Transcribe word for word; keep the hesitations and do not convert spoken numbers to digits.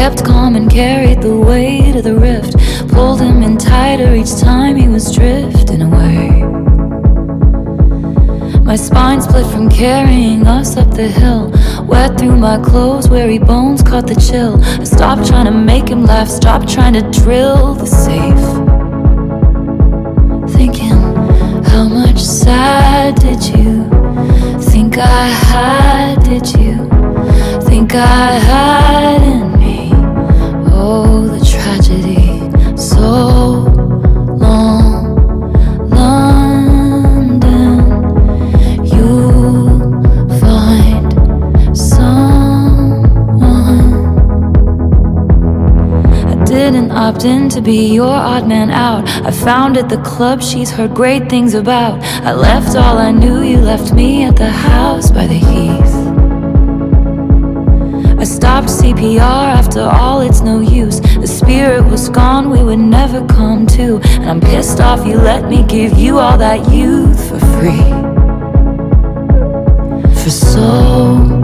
kept calm and carried the weight of the rift. Pulled him in tighter each time he was drifting away. My spine split from carrying us up the hill. Wet through my clothes, weary bones caught the chill. I stopped trying to make him laugh, stopped trying to drill the safe. Thinking, how much sad did you think I had, did you think I had in me? Oh, the tragedy, so long, London, you'll find someone. I didn't opt in to be your odd man out. I found at the club she's heard great things about. I left all I knew, you left me at the house by the heath. I stopped C P R, after all it's no use. The spirit was gone, we would never come to. And I'm pissed off you let me give you all that youth for free. For so